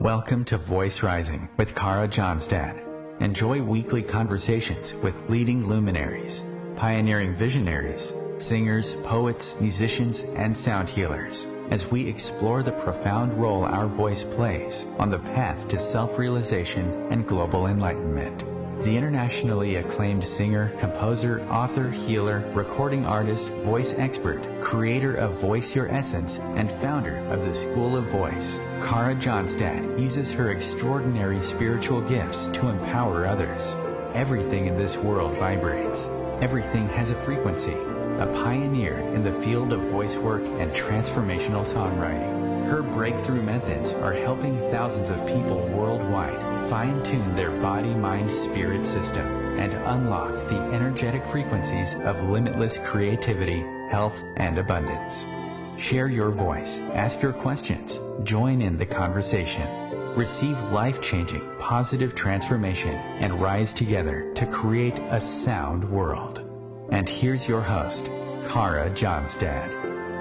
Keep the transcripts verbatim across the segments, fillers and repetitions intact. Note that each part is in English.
Welcome to Voice Rising with Kara Johnstad. Enjoy weekly conversations with leading luminaries, pioneering visionaries, singers, poets, musicians, and sound healers as we explore the profound role our voice plays on the path to self-realization and global enlightenment. The internationally acclaimed singer, composer, author, healer, recording artist, voice expert, creator of Voice Your Essence, and founder of the School of Voice, Kara Johnstad uses her extraordinary spiritual gifts to empower others. Everything in this world vibrates. Everything has a frequency. A pioneer in the field of voice work and transformational songwriting. Her breakthrough methods are helping thousands of people worldwide fine-tune their body-mind-spirit system and unlock the energetic frequencies of limitless creativity, health, and abundance. Share your voice, ask your questions, join in the conversation. Receive life-changing, positive transformation and rise together to create a sound world. And here's your host, Kara Johnstad.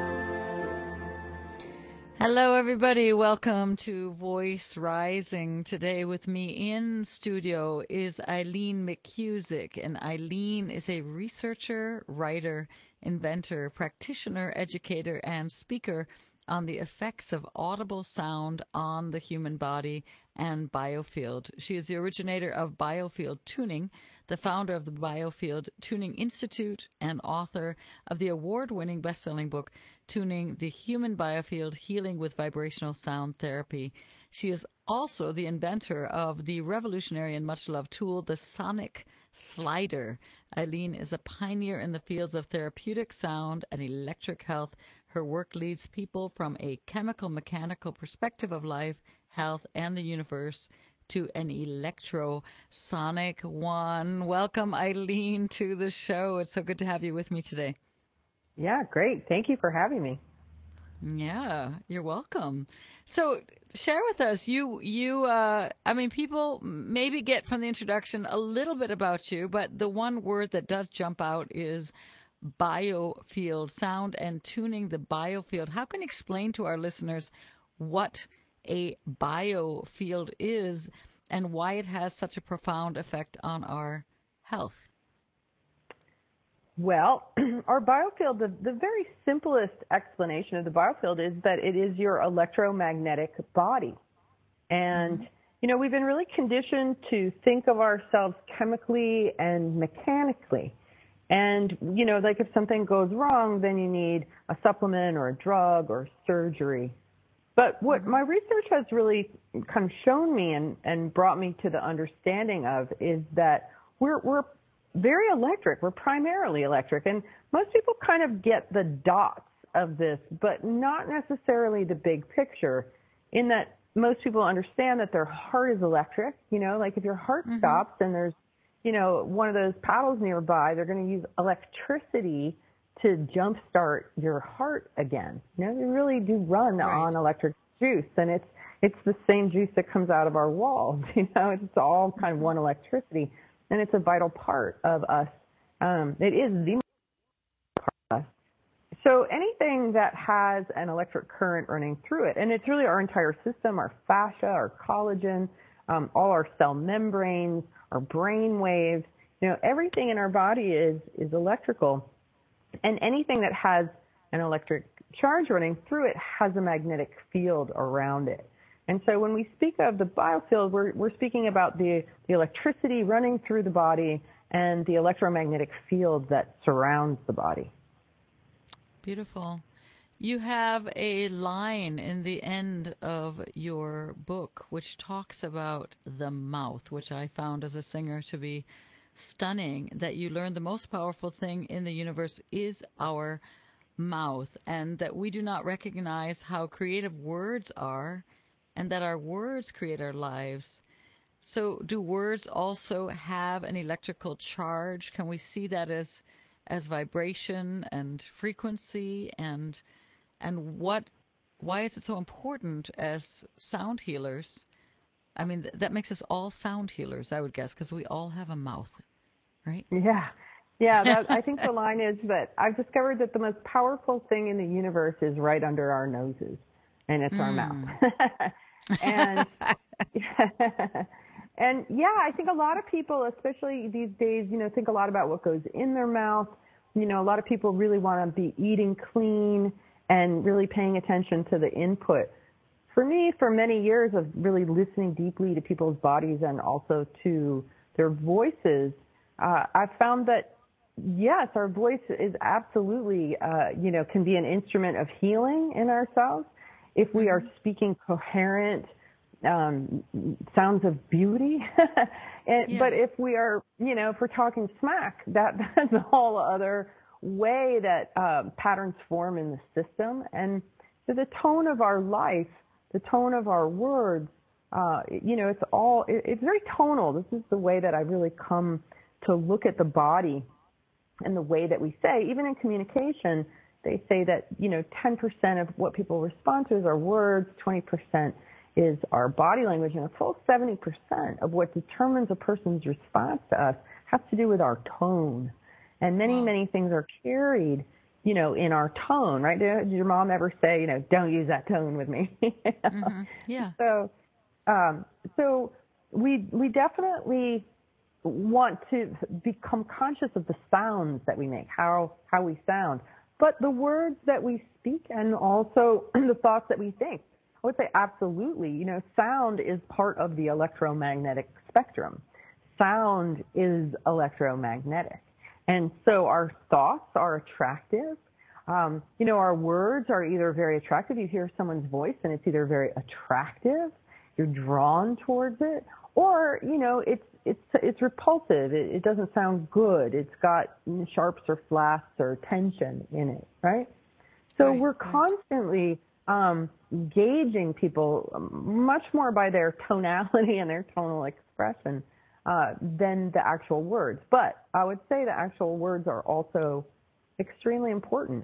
Hello, everybody. Welcome to Voice Rising. Today with me in studio is Eileen McCusick, and Eileen is a researcher, writer, inventor, practitioner, educator, and speaker on the effects of audible sound on the human body and biofield. She is the originator of Biofield Tuning, the founder of the Biofield Tuning Institute, and author of the award-winning best-selling book, Tuning the Human Biofield, Healing with Vibrational Sound Therapy. She is also the inventor of the revolutionary and much-loved tool, the Sonic Slider. Eileen is a pioneer in the fields of therapeutic sound and electric health. Her work leads people from a chemical-mechanical perspective of life, health, and the universe to an electro-sonic one. Welcome, Eileen, to the show. It's so good to have you with me today. Yeah, great. Thank you for having me. Yeah, you're welcome. So share with us, you, you, uh, I mean, people maybe get from the introduction a little bit about you, but the one word that does jump out is biofield, sound and tuning the biofield. How can you explain to our listeners what a biofield is and why it has such a profound effect on our health? Well, our biofield, the, the very simplest explanation of the biofield is that it is your electromagnetic body. And, mm-hmm. you know, we've been really conditioned to think of ourselves chemically and mechanically. And, you know, like if something goes wrong, then you need a supplement or a drug or surgery. But what mm-hmm. my research has really kind of shown me and, and brought me to the understanding of is that we're, we're very electric. We're primarily electric. And most people kind of get the dots of this, but not necessarily the big picture, in that most people understand that their heart is electric. You know, like if your heart mm-hmm. stops and there's, you know, one of those paddles nearby, they're going to use electricity to jumpstart your heart again. You know, they really do run right. on electric juice, and it's it's the same juice that comes out of our walls. You know, it's all kind of one electricity, and it's a vital part of us. Um, it is the part of us. So anything that has an electric current running through it, and it's really our entire system, our fascia, our collagen, um, all our cell membranes, our brain waves, you know, everything in our body is is electrical. And anything that has an electric charge running through it has a magnetic field around it. And so when we speak of the biofield, we're, we're speaking about the, the electricity running through the body and the electromagnetic field that surrounds the body. Beautiful. You have a line in the end of your book which talks about the mouth, which I found as a singer to be stunning, that you learn the most powerful thing in the universe is our mouth, and that we do not recognize how creative words are, and that our words create our lives. So do words also have an electrical charge? Can we see that as as vibration and frequency, and and what why is it so important as sound healers? I mean, th- that makes us all sound healers, I would guess, because we all have a mouth, right? Yeah. Yeah, that, I think the line is that I've discovered that the most powerful thing in the universe is right under our noses, and it's mm. our mouth. And and yeah, I think a lot of people, especially these days, you know, think a lot about what goes in their mouth. You know, a lot of people really want to be eating clean and really paying attention to the input. For me, for many years of really listening deeply to people's bodies and also to their voices, uh, I've found that, yes, our voice is absolutely, uh, you know, can be an instrument of healing in ourselves if we are speaking coherent um, sounds of beauty. and, Yeah. But if we are, you know, if we're talking smack, that that's a whole other way that uh, patterns form in the system. And so the tone of our life, the tone of our words, uh, you know, it's all, it, it's very tonal. This is the way that I've really come to look at the body and the way that we say. Even in communication, they say that, you know, ten percent of what people respond to is our words, twenty percent is our body language, and a full seventy percent of what determines a person's response to us has to do with our tone. And many, Wow. many things are carried, you know, in our tone, right? Did your mom ever say, you know, don't use that tone with me? Mm-hmm. Yeah. So, um, so we we definitely want to become conscious of the sounds that we make, how how we sound, but the words that we speak and also the thoughts that we think. I would say absolutely. You know, sound is part of the electromagnetic spectrum. Sound is electromagnetic. And so our thoughts are attractive. Um, you know, our words are either very attractive. You hear someone's voice and it's either very attractive, you're drawn towards it, or, you know, it's it's it's repulsive. It, it doesn't sound good. It's got sharps or flats or tension in it, right? So Right, we're right. constantly um, gauging people much more by their tonality and their tonal expression uh, than the actual words. But I would say the actual words are also extremely important.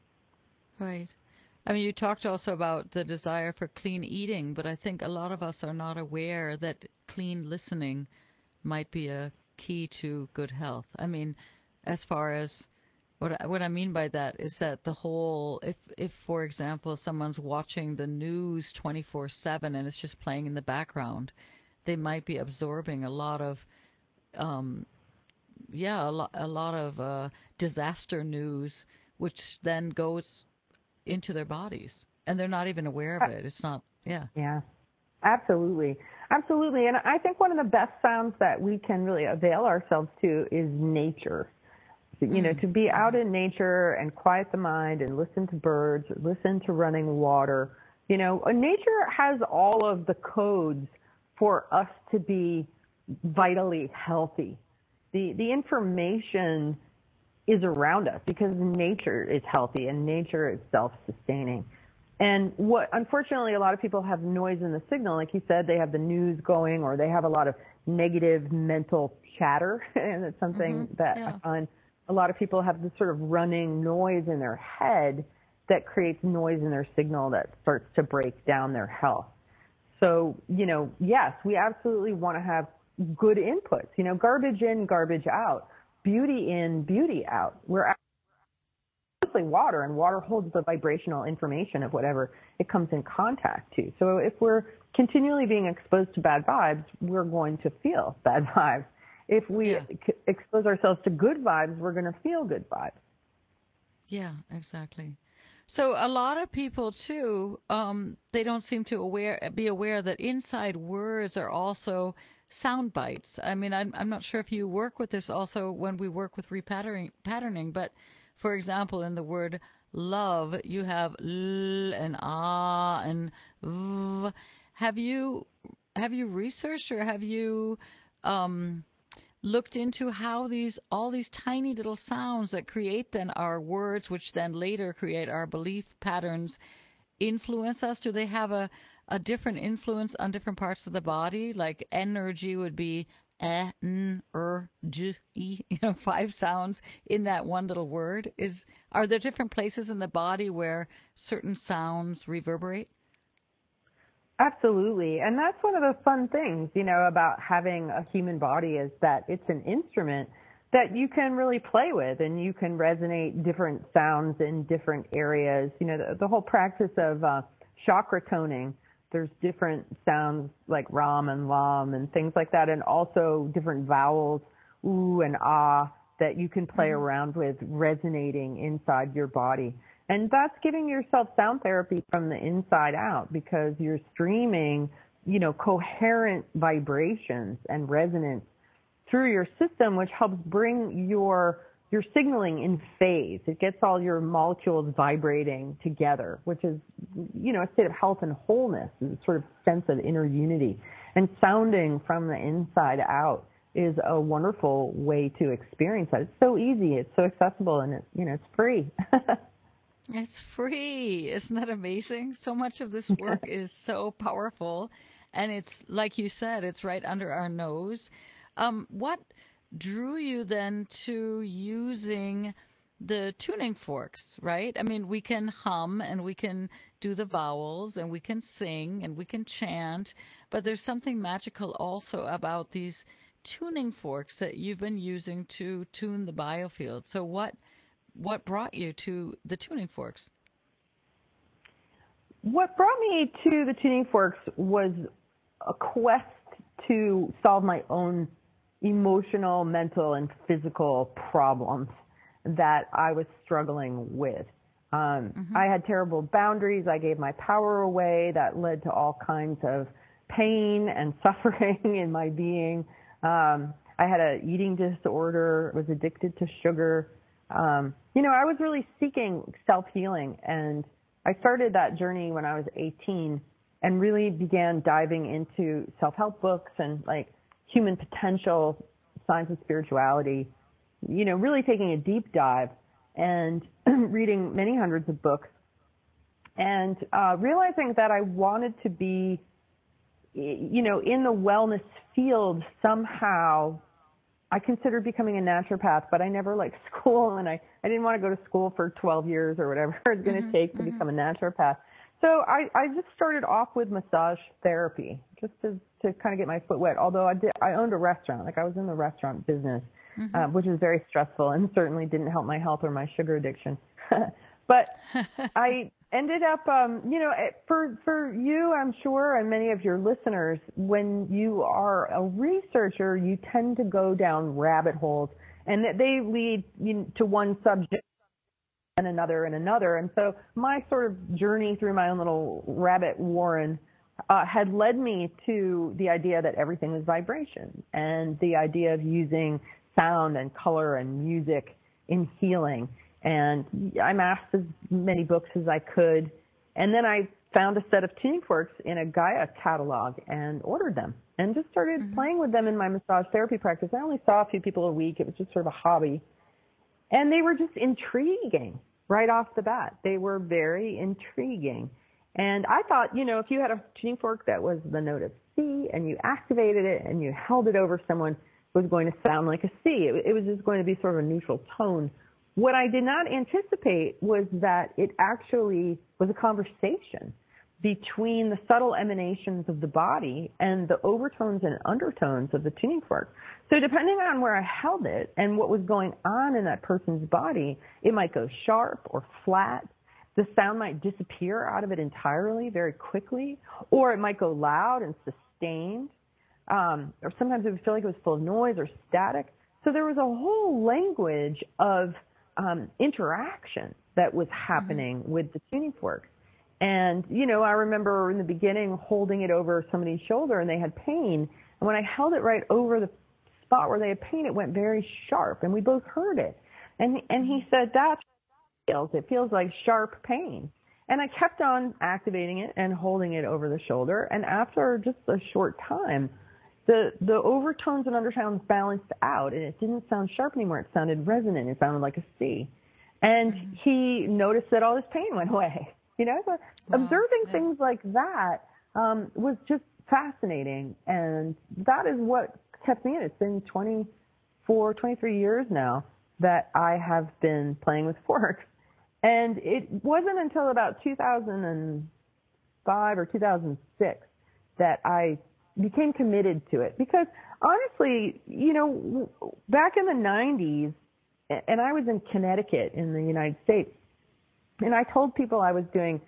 Right. I mean, you talked also about the desire for clean eating, but I think a lot of us are not aware that clean listening might be a key to good health. I mean, as far as what I, what I mean by that is that the whole, if if for example someone's watching the news twenty-four seven and it's just playing in the background, they might be absorbing a lot of, um, yeah, a lot a lot of uh, disaster news, which then goes into their bodies, and they're not even aware of it. It's not, yeah. Yeah, absolutely. Absolutely. And I think one of the best sounds that we can really avail ourselves to is nature. You know, to be out in nature and quiet the mind and listen to birds, listen to running water. You know, nature has all of the codes for us to be vitally healthy. The the information is around us because nature is healthy and nature is self-sustaining. And what, unfortunately, a lot of people have noise in the signal. Like you said, they have the news going or they have a lot of negative mental chatter. And it's something Mm-hmm. that Yeah. I find a lot of people have this sort of running noise in their head that creates noise in their signal that starts to break down their health. So, you know, yes, we absolutely want to have good inputs, you know, garbage in, garbage out, beauty in, beauty out. We're mostly water, and water holds the vibrational information of whatever it comes in contact to. So if we're continually being exposed to bad vibes, we're going to feel bad vibes. If we Yeah. c- expose ourselves to good vibes, we're going to feel good vibes. Yeah, exactly. So a lot of people too, um, they don't seem to aware be aware that inside words are also sound bites. I mean, I'm I'm not sure if you work with this also when we work with repatterning patterning, but for example, in the word love, you have l and ah and v. Have you have you researched or have you um looked into how these all these tiny little sounds that create then our words, which then later create our belief patterns, influence us? Do they have a, a different influence on different parts of the body? Like energy would be eh, n, er, j, e, you know, five sounds in that one little word. Is are there different places in the body where certain sounds reverberate? Absolutely. And that's one of the fun things, you know, about having a human body is that it's an instrument that you can really play with and you can resonate different sounds in different areas. You know, the, the whole practice of uh, chakra toning there's different sounds like ram and lam and things like that, and also different vowels, ooh and ah, that you can play mm-hmm. around with resonating inside your body. And that's giving yourself sound therapy from the inside out, because you're streaming, you know, coherent vibrations and resonance through your system, which helps bring your your signaling in phase. It gets all your molecules vibrating together, which is, you know, a state of health and wholeness, a sort of sense of inner unity. And sounding from the inside out is a wonderful way to experience that. It's so easy, it's so accessible, and it's, you know, it's free. It's free. Isn't that amazing? So much of this work is so powerful, and it's, like you said, it's right under our nose. Um, what drew you then to using the tuning forks, right? I mean, we can hum and we can do the vowels and we can sing and we can chant, but there's something magical also about these tuning forks that you've been using to tune the biofield. So what what brought you to the tuning forks? What brought me to the tuning forks was a quest to solve my own emotional, mental, and physical problems that I was struggling with. Um, mm-hmm. I had terrible boundaries. I gave my power away. That led to all kinds of pain and suffering in my being. Um, I had an eating disorder, was addicted to sugar. Um, you know, I was really seeking self-healing, and I started that journey when I was eighteen and really began diving into self-help books and like human potential, science of spirituality, you know, really taking a deep dive and reading many hundreds of books, and uh, realizing that I wanted to be, you know, in the wellness field somehow. I considered becoming a naturopath, but I never liked school, and I, I didn't want to go to school for twelve years or whatever it's going to mm-hmm, take to mm-hmm. become a naturopath. So I, I just started off with massage therapy, just to, to kind of get my foot wet. Although I did, I owned a restaurant, like I was in the restaurant business, mm-hmm. uh, which is very stressful and certainly didn't help my health or my sugar addiction. But I ended up, um, you know, for for you, I'm sure, and many of your listeners, when you are a researcher, you tend to go down rabbit holes, and they lead you to one subject and another and another. And so my sort of journey through my own little rabbit warren uh, had led me to the idea that everything was vibration, and the idea of using sound and color and music in healing. And I amassed as many books as I could. And then I found a set of tuning forks in a Gaia catalog and ordered them and just started mm-hmm. playing with them in my massage therapy practice. I only saw a few people a week. It was just sort of a hobby. And they were just intriguing right off the bat. They were very intriguing. And I thought, you know, if you had a tuning fork that was the note of C and you activated it and you held it over someone, it was going to sound like a C. It, it was just going to be sort of a neutral tone. What I did not anticipate was that it actually was a conversation between the subtle emanations of the body and the overtones and undertones of the tuning fork. So depending on where I held it and what was going on in that person's body, it might go sharp or flat. The sound might disappear out of it entirely very quickly, or it might go loud and sustained. Um, or sometimes it would feel like it was full of noise or static. So there was a whole language of um, interaction that was happening mm-hmm. with the tuning fork. And, you know, I remember in the beginning holding it over somebody's shoulder and they had pain. And when I held it right over the spot where they had pain, it went very sharp, and we both heard it. And, and he said, that's what it feels. It feels like sharp pain. And I kept on activating it and holding it over the shoulder. And after just a short time, the the overtones and undertones balanced out, and it didn't sound sharp anymore. It sounded resonant. It sounded like a C. And mm-hmm. he noticed that all his pain went away. You know, so wow. observing yeah. things like that um, was just fascinating, and that is what kept me in. It's been twenty-four, twenty-three years now that I have been playing with forks, and it wasn't until about two thousand five or two thousand six that I became committed to it, because honestly, you know, back in the nineties, and I was in Connecticut in the United States, and I told people I was doing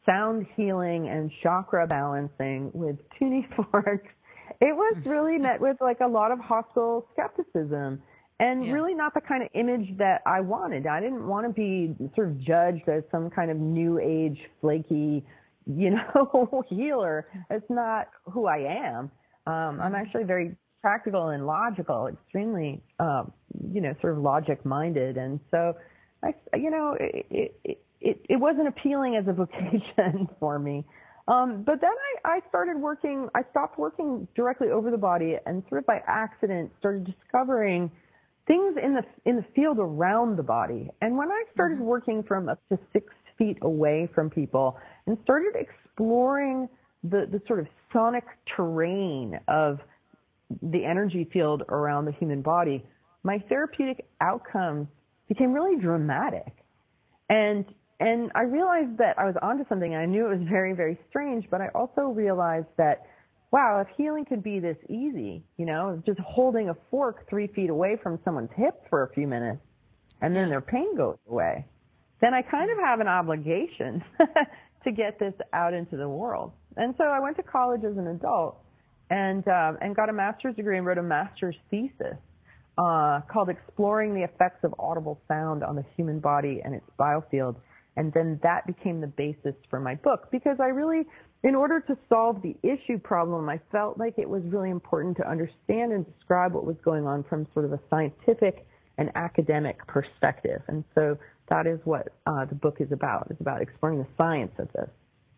sound healing and chakra balancing with tuning forks, it was really met with like a lot of hostile skepticism and Yeah. really not the kind of image that I wanted. I didn't want to be sort of judged as some kind of new age, flaky, you know, healer. It's not who I am. Um, I'm actually very practical and logical, extremely, um, you know, sort of logic minded. And so, I, you know, it, it, it, it wasn't appealing as a vocation for me. Um, but then I, I started working, I stopped working directly over the body and sort of by accident started discovering things in the, in the field around the body. And when I started mm-hmm. working from up to six feet away from people and started exploring the, the sort of sonic terrain of the energy field around the human body, my therapeutic outcomes became really dramatic. And and I realized that I was onto something. I knew it was very, very strange, but I also realized that, wow, if healing could be this easy, you know, just holding a fork three feet away from someone's hip for a few minutes and then their pain goes away, then I kind of have an obligation to get this out into the world. And so I went to college as an adult and um, and got a master's degree and wrote a master's thesis uh, called Exploring the Effects of Audible Sound on the Human Body and Its Biofield. And then that became the basis for my book because I really, in order to solve the issue problem, I felt like it was really important to understand and describe what was going on from sort of a scientific and academic perspective. And so that is what uh, the book is about. It's about exploring the science of this.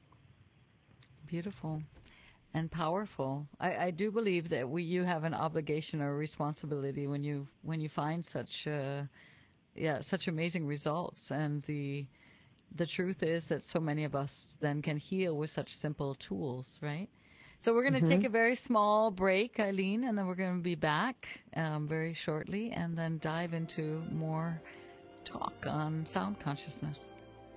Beautiful and powerful. I, I do believe that we, you have an obligation or a responsibility when you when you find such uh, yeah such amazing results. And the the truth is that so many of us then can heal with such simple tools, right? So we're going to mm-hmm. take a very small break, Eileen, and then we're going to be back um, very shortly and then dive into more talk on sound consciousness.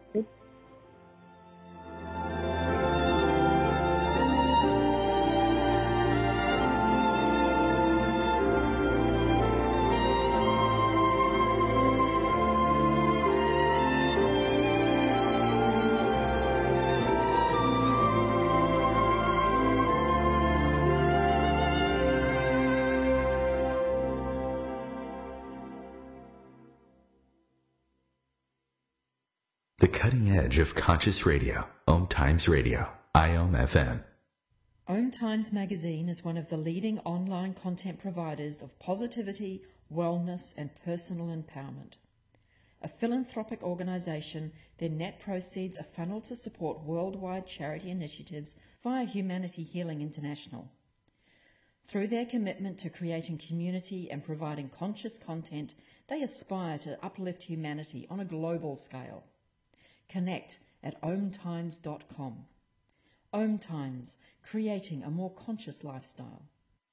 The cutting edge of conscious radio, Om Times Radio, I O M F M. Om Times Magazine is one of the leading online content providers of positivity, wellness and personal empowerment. A philanthropic organisation, their net proceeds are funneled to support worldwide charity initiatives via Humanity Healing International. Through their commitment to creating community and providing conscious content, they aspire to uplift humanity on a global scale. Connect at om times dot com. Om Times, creating a more conscious lifestyle.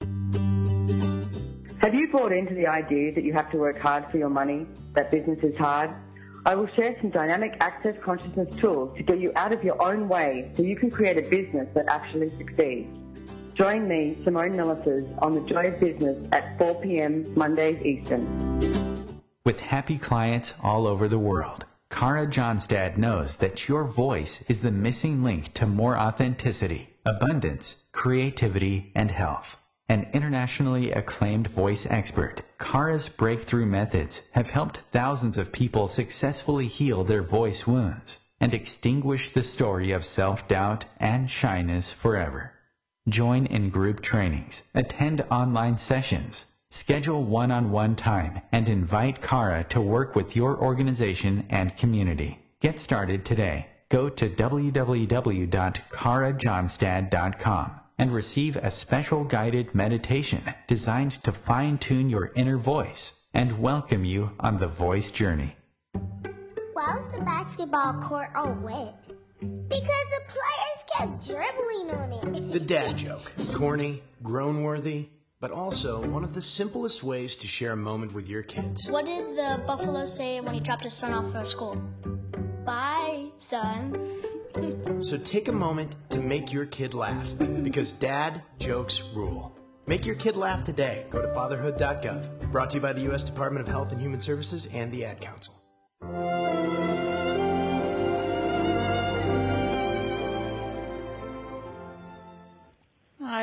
Have you bought into the idea that you have to work hard for your money, that business is hard? I will share some dynamic access consciousness tools to get you out of your own way so you can create a business that actually succeeds. Join me, Simone Millicers, on The Joy of Business at four p.m. Mondays Eastern. With happy clients all over the world, Kara Johnstad knows that your voice is the missing link to more authenticity, abundance, creativity, and health. An internationally acclaimed voice expert, Kara's breakthrough methods have helped thousands of people successfully heal their voice wounds and extinguish the story of self-doubt and shyness forever. Join in group trainings, attend online sessions, schedule one-on-one time, and invite Kara to work with your organization and community. Get started today. Go to w w w dot kara johnstad dot com and receive a special guided meditation designed to fine-tune your inner voice and welcome you on the voice journey. Why was the basketball court all wet? Because the players kept dribbling on it. The dad joke. Corny, groan-worthy, but also one of the simplest ways to share a moment with your kids. What did the buffalo say when he dropped his son off for school? Bye, son. So take a moment to make your kid laugh, because dad jokes rule. Make your kid laugh today. Go to fatherhood dot gov. Brought to you by the U S Department of Health and Human Services and the Ad Council.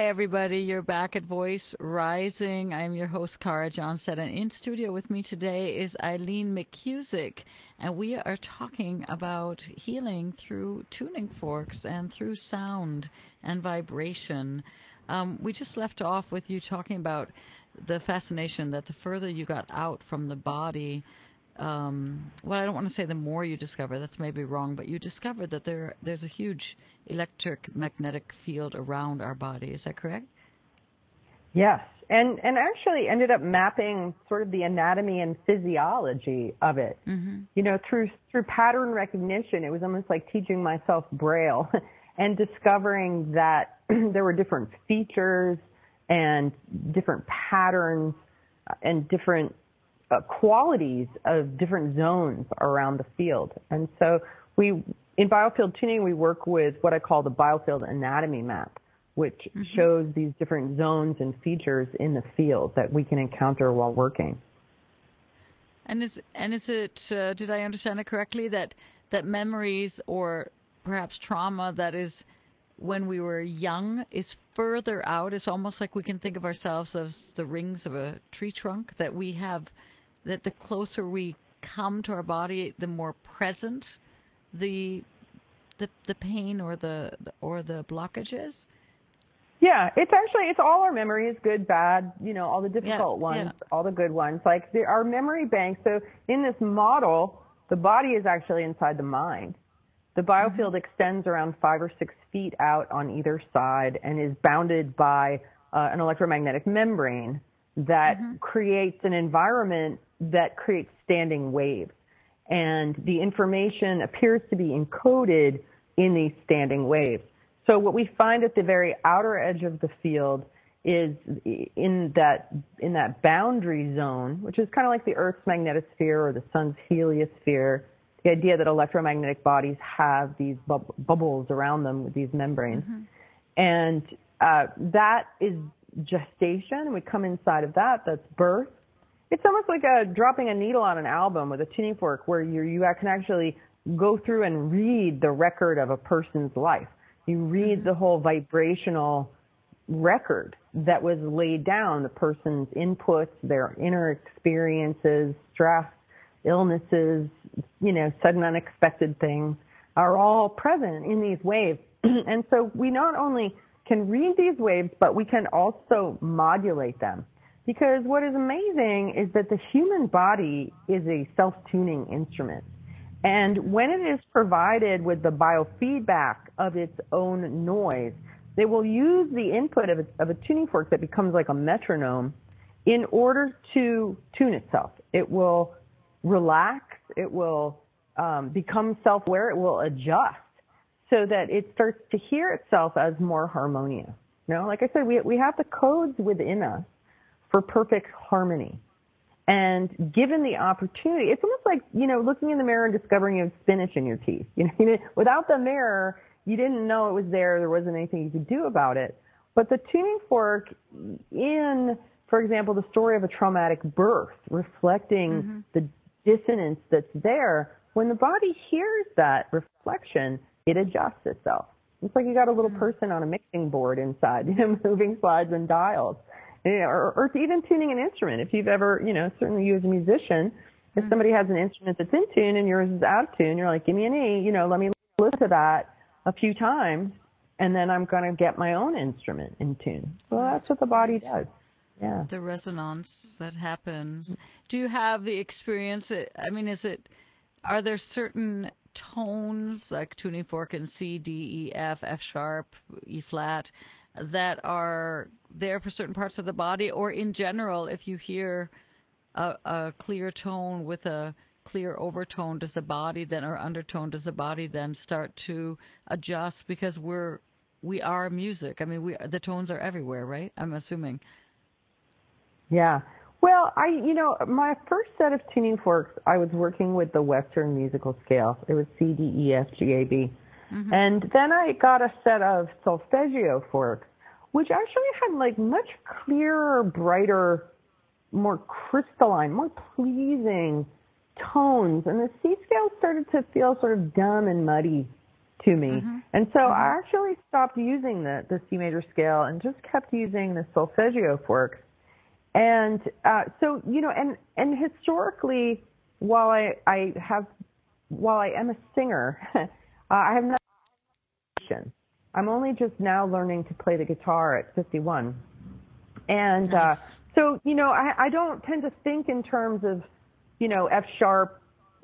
Hi, everybody. You're back at Voice Rising. I'm your host, Cara Johnstead, and in studio with me today is Eileen McKusick, and we are talking about healing through tuning forks and through sound and vibration. Um, we just left off with you talking about the fascination that the further you got out from the body, Um, well, I don't want to say the more you discover, that's maybe wrong, but you discovered that there there's a huge electric magnetic field around our body. Is that correct? Yes, and and actually ended up mapping sort of the anatomy and physiology of it. Mm-hmm. You know, through through pattern recognition, it was almost like teaching myself Braille and discovering that there were different features and different patterns and different Uh, qualities of different zones around the field. And so we, in biofield tuning, we work with what I call the biofield anatomy map, which mm-hmm. shows these different zones and features in the field that we can encounter while working. And is and is it, uh, did I understand it correctly, that, that memories or perhaps trauma that is when we were young is further out? It's almost like we can think of ourselves as the rings of a tree trunk, that we have, that the closer we come to our body, the more present the the, the pain or the or the blockage is? Yeah, it's actually, it's all our memories, good, bad, you know, all the difficult yeah, ones, yeah. all the good ones. Like the, our memory bank. So in this model, the body is actually inside the mind. The biofield mm-hmm. extends around five or six feet out on either side and is bounded by uh, an electromagnetic membrane that mm-hmm. creates an environment that creates standing waves. And the information appears to be encoded in these standing waves. So what we find at the very outer edge of the field is in that in that boundary zone, which is kind of like the Earth's magnetosphere or the sun's heliosphere, the idea that electromagnetic bodies have these bub- bubbles around them with these membranes. Mm-hmm. And uh, that is gestation. We come inside of that. That's birth. It's almost like a, dropping a needle on an album with a tuning fork where you you can actually go through and read the record of a person's life. You read mm-hmm. the whole vibrational record that was laid down, the person's inputs, their inner experiences, stress, illnesses, you know, sudden unexpected things are all present in these waves. And so we not only can read these waves, but we can also modulate them. Because what is amazing is that the human body is a self-tuning instrument. And when it is provided with the biofeedback of its own noise, they will use the input of a, of a tuning fork that becomes like a metronome in order to tune itself. It will relax, it will um, become self-aware, it will adjust so that it starts to hear itself as more harmonious. You know, like I said, we we have the codes within us for perfect harmony. And given the opportunity, it's almost like, you know, looking in the mirror and discovering you have spinach in your teeth. You know, without the mirror, you didn't know it was there. There wasn't anything you could do about it. But the tuning fork in, for example, the story of a traumatic birth, reflecting mm-hmm. the dissonance that's there, when the body hears that reflection, it adjusts itself. It's like you got a little mm-hmm. person on a mixing board inside, you know, moving slides and dials. You know, or, or even tuning an instrument. If you've ever, you know, certainly you as a musician, if mm-hmm. somebody has an instrument that's in tune and yours is out of tune, you're like, give me an E, you know, let me listen to that a few times, and then I'm going to get my own instrument in tune. Well, that's what the body does. Yeah. The resonance that happens. Do you have the experience? I mean, is it, are there certain tones like tuning fork in C, D, E, F, F sharp, E flat, that are there for certain parts of the body, or in general, if you hear a, a clear tone with a clear overtone, does the body then, or undertone, does the body then start to adjust because we're we are music? I mean, we the tones are everywhere, right? I'm assuming. Yeah. Well, I you know my first set of tuning forks, I was working with the Western musical scale. It was C, D, E, F, G, A, B. Mm-hmm. And then I got a set of solfeggio forks, which actually had like much clearer, brighter, more crystalline, more pleasing tones. And the C scale started to feel sort of dumb and muddy to me. Mm-hmm. And so mm-hmm. I actually stopped using the, the C major scale and just kept using the solfeggio forks. And uh, so, you know, and, and historically, while I, I have, while I am a singer, uh, I have not. I'm only just now learning to play the guitar at fifty-one. And nice. uh, so, you know, I, I don't tend to think in terms of, you know, F sharp,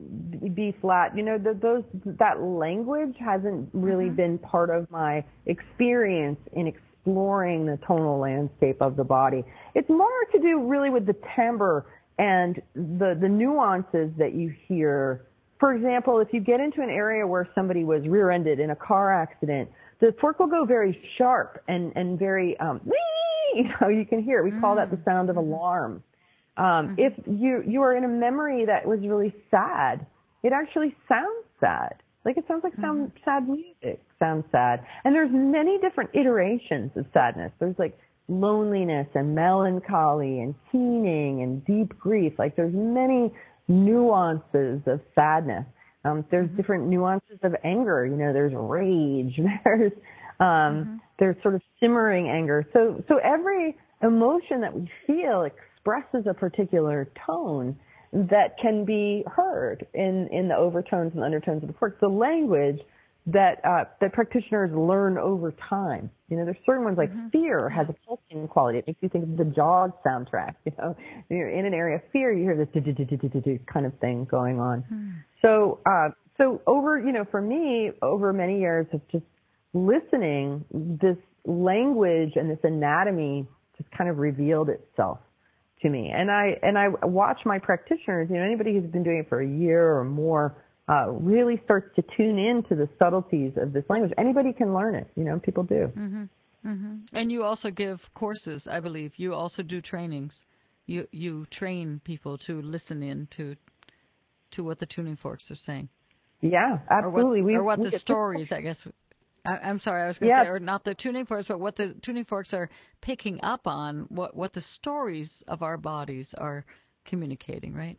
B flat. You know, the, those that language hasn't really mm-hmm. been part of my experience in exploring the tonal landscape of the body. It's more to do really with the timbre and the, the nuances that you hear. For example, if you get into an area where somebody was rear-ended in a car accident, the fork will go very sharp and, and very, um, you know, you can hear it. We mm-hmm. call that the sound of alarm. Um, mm-hmm. If you, you are in a memory that was really sad, it actually sounds sad. Like it sounds like sound, mm-hmm. sad music sounds sad. And there's many different iterations of sadness. There's like loneliness and melancholy and keening and deep grief. Like there's many nuances of sadness. Um, there's mm-hmm. different nuances of anger. You know, there's rage. There's um, mm-hmm. there's sort of simmering anger. So so every emotion that we feel expresses a particular tone that can be heard in, in the overtones and undertones of the fork. The language that uh, that practitioners learn over time. You know, there's certain ones like mm-hmm. fear has a pulsing quality. It makes you think of the Jaws soundtrack. You know, when you're in an area of fear, you hear this kind of thing going on. Mm-hmm. So, uh, so over, you know, for me, over many years of just listening, this language and this anatomy just kind of revealed itself to me. And I and I watch my practitioners. You know, anybody who's been doing it for a year or more. Uh, really starts to tune in to the subtleties of this language. Anybody can learn it, you know, people do. Mm-hmm. Mm-hmm. And you also give courses, I believe. You also do trainings. You you train people to listen in to to what the tuning forks are saying. Yeah, absolutely. Or what, we, or what we the stories, I guess. I, I'm sorry, I was going to yeah. say, or not the tuning forks, but what the tuning forks are picking up on, what, what the stories of our bodies are communicating, right?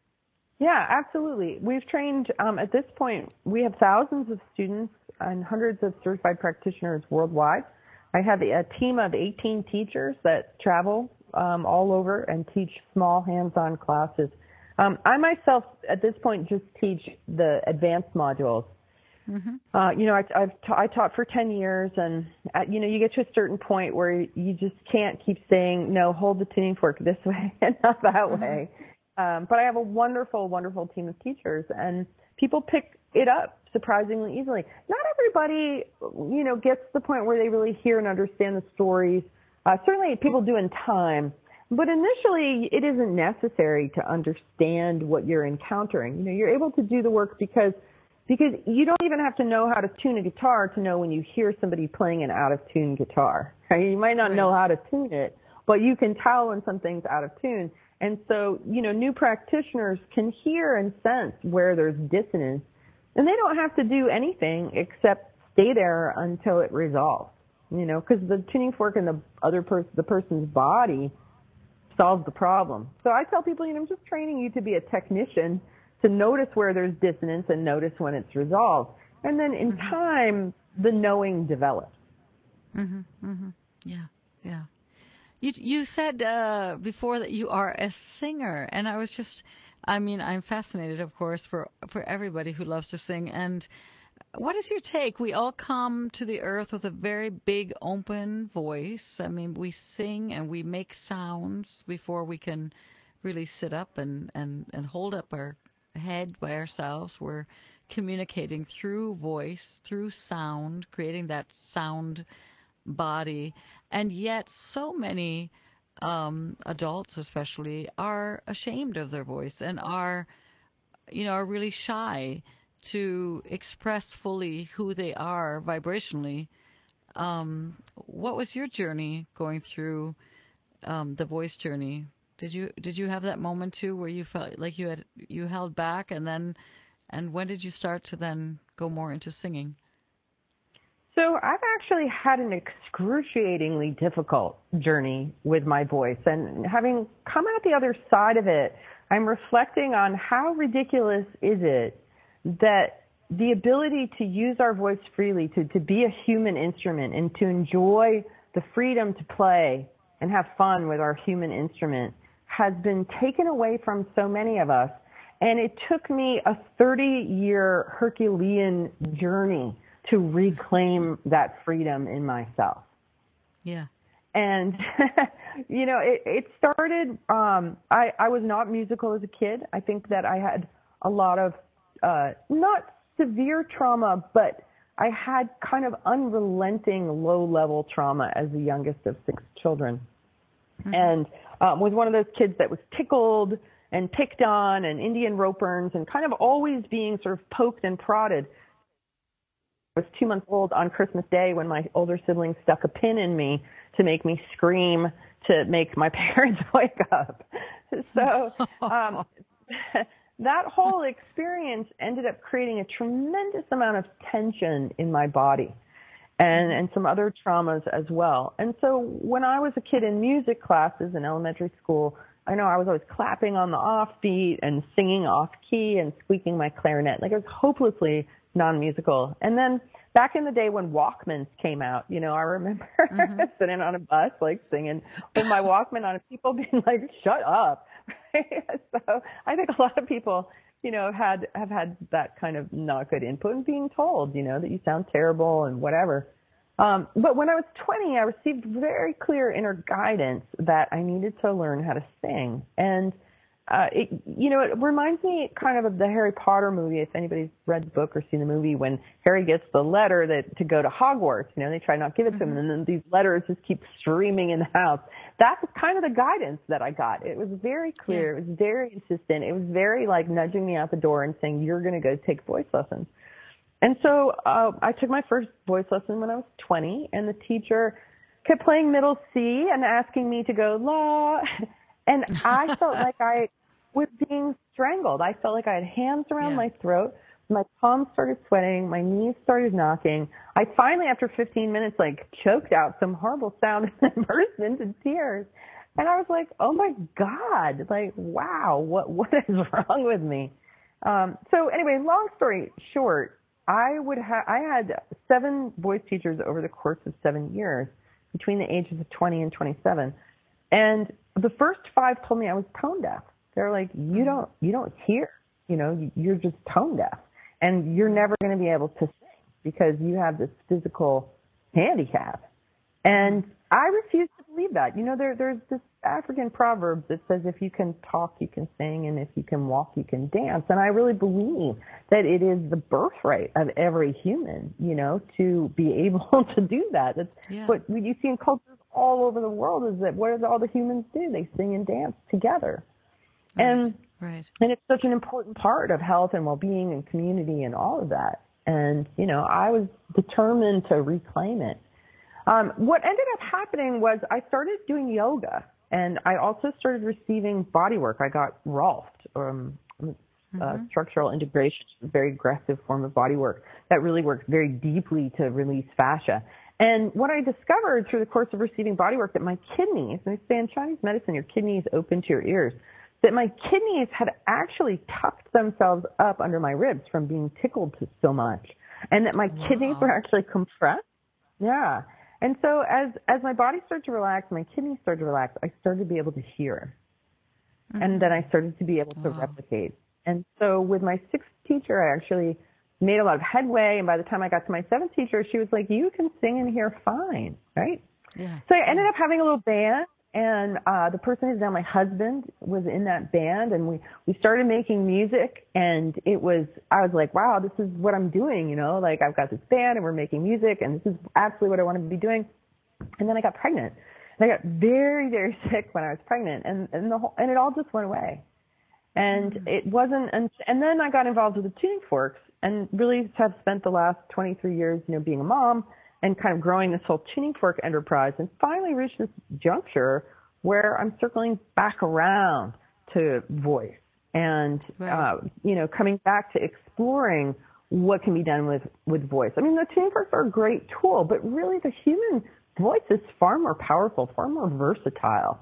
Yeah, absolutely. We've trained, um, at this point, we have thousands of students and hundreds of certified practitioners worldwide. I have a team of eighteen teachers that travel um, all over and teach small hands-on classes. Um, I myself, at this point, just teach the advanced modules. Mm-hmm. Uh, you know, I, I've ta- I taught for ten years, and, uh, you know, you get to a certain point where you just can't keep saying, no, hold the tuning fork this way and not that mm-hmm. way. Um, but I have a wonderful, wonderful team of teachers, and people pick it up surprisingly easily. Not everybody, you know, gets to the point where they really hear and understand the stories. Uh, certainly people do in time, but initially it isn't necessary to understand what you're encountering. You know, you're able to do the work because because you don't even have to know how to tune a guitar to know when you hear somebody playing an out-of-tune guitar. Right? You might not right. know how to tune it, but you can tell when something's out of tune. And so, you know, new practitioners can hear and sense where there's dissonance, and they don't have to do anything except stay there until it resolves, you know, because the tuning fork in the other person, the person's body solves the problem. So I tell people, you know, I'm just training you to be a technician to notice where there's dissonance and notice when it's resolved. And then in mm-hmm. time, the knowing develops. Mm-hmm, mm-hmm. Yeah, yeah. You you said uh, before that you are a singer, and I was just, I mean, I'm fascinated, of course, for for everybody who loves to sing. And what is your take? We all come to the earth with a very big, open voice. I mean, we sing and we make sounds before we can really sit up and, and, and hold up our head by ourselves. We're communicating through voice, through sound, creating that sound body, and yet so many um, adults especially are ashamed of their voice and are, you know, are really shy to express fully who they are vibrationally. Um, what was your journey going through um, the voice journey? Did you did you have that moment too where you felt like you had you held back, and then and when did you start to then go more into singing? So I've actually had an excruciatingly difficult journey with my voice, and having come out the other side of it, I'm reflecting on how ridiculous is it that the ability to use our voice freely, to, to be a human instrument and to enjoy the freedom to play and have fun with our human instrument has been taken away from so many of us. And it took me a thirty-year Herculean journey to reclaim that freedom in myself. Yeah. And, you know, it, it started, um, I, I was not musical as a kid. I think that I had a lot of, uh, not severe trauma, but I had kind of unrelenting low-level trauma as the youngest of six children. Mm-hmm. And um, was one of those kids that was tickled and picked on and Indian rope burns and kind of always being sort of poked and prodded. I was two months old on Christmas Day when my older siblings stuck a pin in me to make me scream to make my parents wake up. So um, that whole experience ended up creating a tremendous amount of tension in my body and, and some other traumas as well. And so when I was a kid in music classes in elementary school, I know I was always clapping on the offbeat and singing off key and squeaking my clarinet. Like I was hopelessly non-musical. And then back in the day when Walkmans came out, you know, I remember mm-hmm. sitting on a bus, like singing with my Walkman on, and people being like, shut up. So I think a lot of people, you know, had, have had that kind of not good input and being told, you know, that you sound terrible and whatever. Um, but when I was twenty, I received very clear inner guidance that I needed to learn how to sing. And, uh, it, you know, it reminds me kind of of the Harry Potter movie, if anybody's read the book or seen the movie, when Harry gets the letter that to go to Hogwarts, you know, they try not to give it to mm-hmm. him, and then these letters just keep streaming in the house. That was kind of the guidance that I got. It was very clear. Yeah. It was very insistent. It was very like nudging me out the door and saying, you're going to go take voice lessons. And so uh, I took my first voice lesson when I was twenty, and the teacher kept playing middle C and asking me to go la, and I felt like I was being strangled. I felt like I had hands around yeah. my throat. My palms started sweating. My knees started knocking. I finally, after fifteen minutes, like choked out some horrible sound and burst into tears. And I was like, oh my God, like, wow, what what is wrong with me? Um, so anyway, long story short, I would have, I had seven voice teachers over the course of seven years between the ages of twenty and twenty-seven. And the first five told me I was tone deaf. They're like, you don't, you don't hear, you know, you're just tone deaf and you're never going to be able to sing because you have this physical handicap. And I refuse to believe that. You know, there, there's this African proverb that says if you can talk, you can sing, and if you can walk, you can dance. And I really believe that it is the birthright of every human, you know, to be able to do that. That's yeah. what you see in cultures all over the world, is that what do all the humans do? They sing and dance together. Right. And, right. and it's such an important part of health and well-being and community and all of that. And, you know, I was determined to reclaim it. Um, what ended up happening was I started doing yoga, and I also started receiving body work. I got Rolfed, um, mm-hmm. uh, structural integration, a very aggressive form of body work that really works very deeply to release fascia. And what I discovered through the course of receiving body work, that my kidneys, and they say in Chinese medicine, your kidneys open to your ears, that my kidneys had actually tucked themselves up under my ribs from being tickled to so much, and that my wow. kidneys were actually compressed. Yeah. And so as, as my body started to relax, my kidneys started to relax, I started to be able to hear. Mm-hmm. And then I started to be able to wow. replicate. And so with my sixth teacher, I actually made a lot of headway. And by the time I got to my seventh teacher, she was like, you can sing and hear fine, right? Yeah. So I ended up having a little band. And uh, the person who's now my husband was in that band, and we, we started making music, and it was, I was like, wow, this is what I'm doing, you know, like I've got this band and we're making music, and this is absolutely what I want to be doing. And then I got pregnant, and I got very, very sick when I was pregnant, and, and the whole, and it all just went away. And mm. it wasn't, and, and then I got involved with the tuning forks, and really have spent the last twenty-three years, you know, being a mom, and kind of growing this whole tuning fork enterprise, and finally reached this juncture where I'm circling back around to voice and, right. uh, you know, coming back to exploring what can be done with, with voice. I mean, the tuning forks are a great tool, but really the human voice is far more powerful, far more versatile.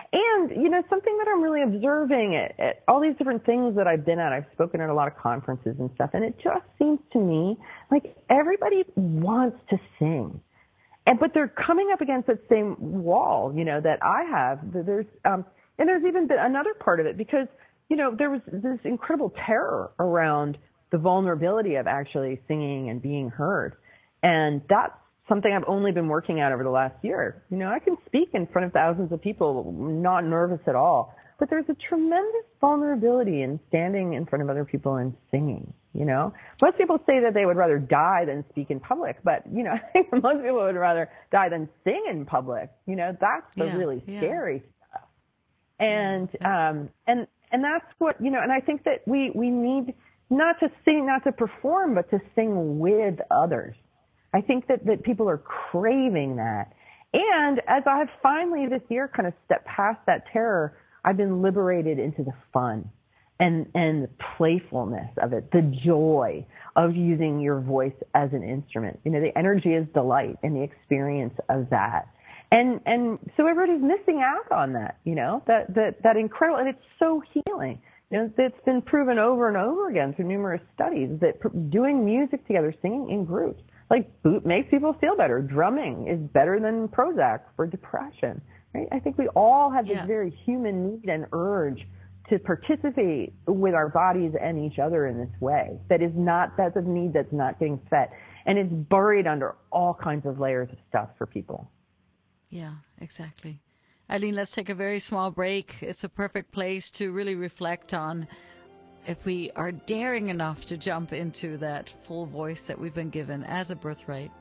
And, you know, something that I'm really observing at, at all these different things that I've been at, I've spoken at a lot of conferences and stuff, and it just seems to me like everybody wants to sing. And, but they're coming up against that same wall, you know, that I have. There's, um, and there's even been another part of it because, you know, there was this incredible terror around the vulnerability of actually singing and being heard. And that's something I've only been working at over the last year. You know, I can speak in front of thousands of people, not nervous at all. But there's a tremendous vulnerability in standing in front of other people and singing, you know. Most people say that they would rather die than speak in public, but, you know, I think most people would rather die than sing in public. You know, that's the yeah, really yeah. scary stuff. And, yeah. um, and, and that's what, you know, and I think that we, we need not to sing, not to perform, but to sing with others. I think that, that people are craving that. And as I've finally this year kind of stepped past that terror, I've been liberated into the fun and, and the playfulness of it, the joy of using your voice as an instrument. You know, the energy is delight and the experience of that. And, and so everybody's missing out on that, you know, that, that, that incredible, and it's so healing. You know, it's been proven over and over again through numerous studies that doing music together, singing in groups, like makes people feel better. Drumming is better than Prozac for depression. Right? I think we all have this yeah. very human need and urge to participate with our bodies and each other in this way. That is not, that's a need that's not getting fed. And it's buried under all kinds of layers of stuff for people. Yeah, exactly. Eileen, let's take a very small break. It's a perfect place to really reflect on if we are daring enough to jump into that full voice that we've been given as a birthright.